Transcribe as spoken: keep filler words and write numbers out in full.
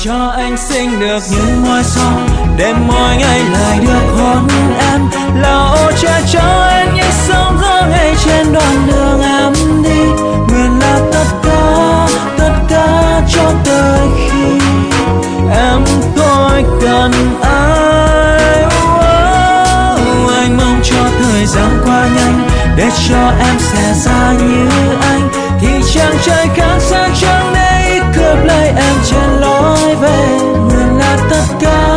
cho anh xinh được như ngôi sao, để mỗi ngày lại được hôn em, là ô che cho em những sóng gió hay trên đoạn đường em đi. Nguyện là tất cả, tất cả cho tới khi em thôi cần ai. Oh, anh mong cho thời gian qua nhanh, để cho em sẽ ra như anh, thì chàng trai khác xa chẳng để cướp lấy em trên lối về. Nguyện là tất cả,